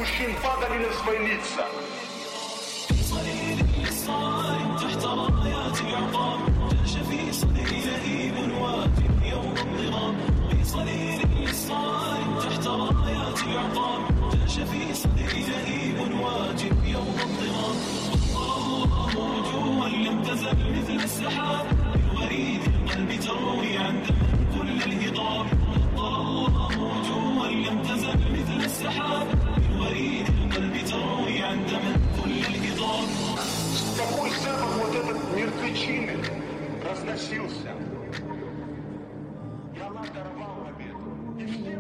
мужчин падали на свои лица. صليل الإصرار تحت رايات العظام جاش في صدري لهيب واجب يوم الضغام. بصليل الإصرار تحت رايات العظام جاش في صدري لهيب واجب يوم الضغام. الله وجوها لم تزل مثل السحاب بالوريد القلب تروي عن دم كل الهضاب. الله وجوها لم تزل مثل السحاب بالوريد القلب تروي عن دم كل الهضاب. Какой запах вот этот мертвечины разносился. И Allah даровал победу. И все